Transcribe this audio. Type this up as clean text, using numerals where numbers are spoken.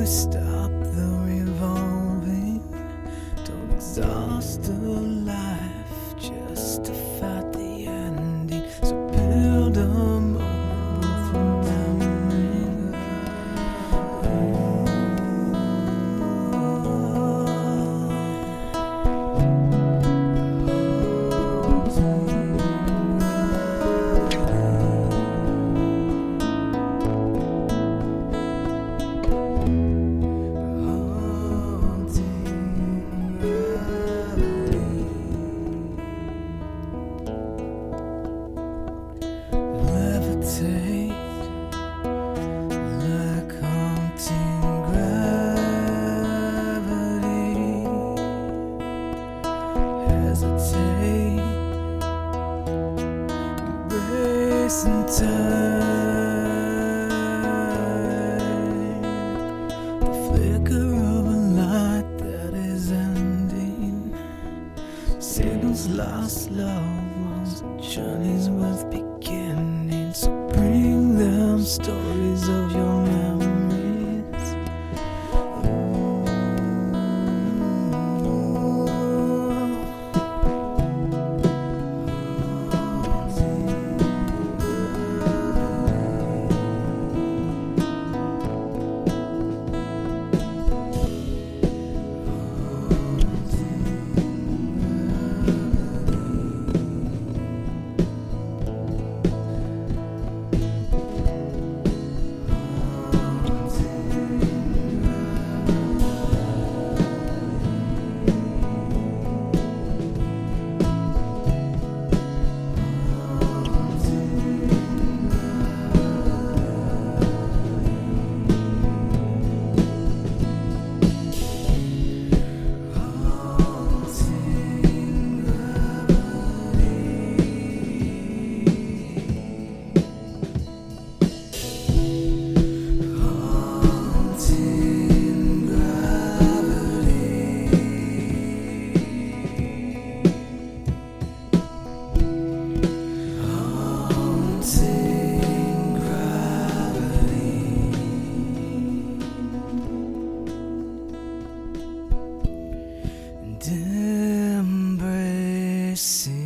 stop the revolving. Don't exhaust the life just to fight the ending. So build a moment from memory. Like haunting gravity, hesitate, embrace in time, the flicker of a light that is ending, signals lost loved ones, journeys worth beginning. So bring them stories of your memories. Embracing